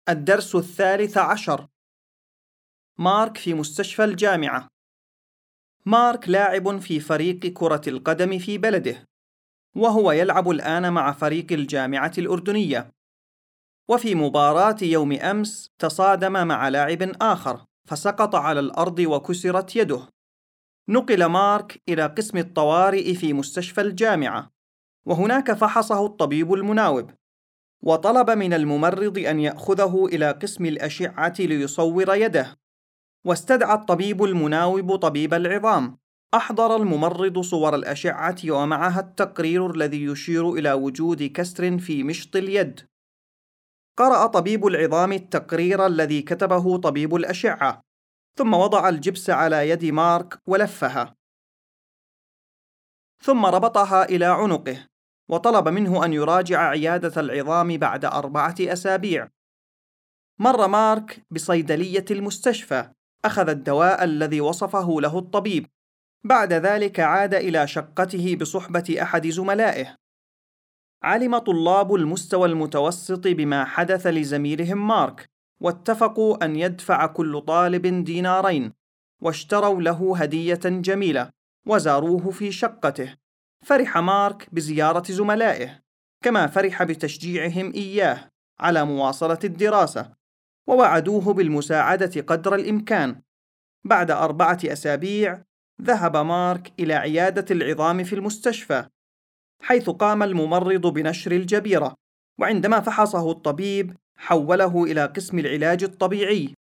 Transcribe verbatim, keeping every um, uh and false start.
الدرس الثالث عشر. مارك في مستشفى الجامعة. مارك لاعب في فريق كرة القدم في بلده، وهو يلعب الآن مع فريق الجامعة الأردنية. وفي مباراة يوم أمس تصادم مع لاعب آخر فسقط على الأرض وكسرت يده. نقل مارك إلى قسم الطوارئ في مستشفى الجامعة، وهناك فحصه الطبيب المناوب، وطلب من الممرض أن يأخذه إلى قسم الأشعة ليصور يده. واستدعى الطبيب المناوب طبيب العظام. أحضر الممرض صور الأشعة ومعها التقرير الذي يشير إلى وجود كسر في مشط اليد. قرأ طبيب العظام التقرير الذي كتبه طبيب الأشعة، ثم وضع الجبس على يد مارك ولفها، ثم ربطها إلى عنقه، وطلب منه أن يراجع عيادة العظام بعد أربعة أسابيع. مر مارك بصيدلية المستشفى، أخذ الدواء الذي وصفه له الطبيب. بعد ذلك عاد إلى شقته بصحبة أحد زملائه. علم طلاب المستوى المتوسط بما حدث لزميلهم مارك، واتفقوا أن يدفع كل طالب دينارين، واشتروا له هدية جميلة، وزاروه في شقته. فرح مارك بزيارة زملائه، كما فرح بتشجيعهم إياه على مواصلة الدراسة، ووعدوه بالمساعدة قدر الإمكان. بعد أربعة أسابيع ذهب مارك إلى عيادة العظام في المستشفى، حيث قام الممرض بنشر الجبيرة، وعندما فحصه الطبيب حوله إلى قسم العلاج الطبيعي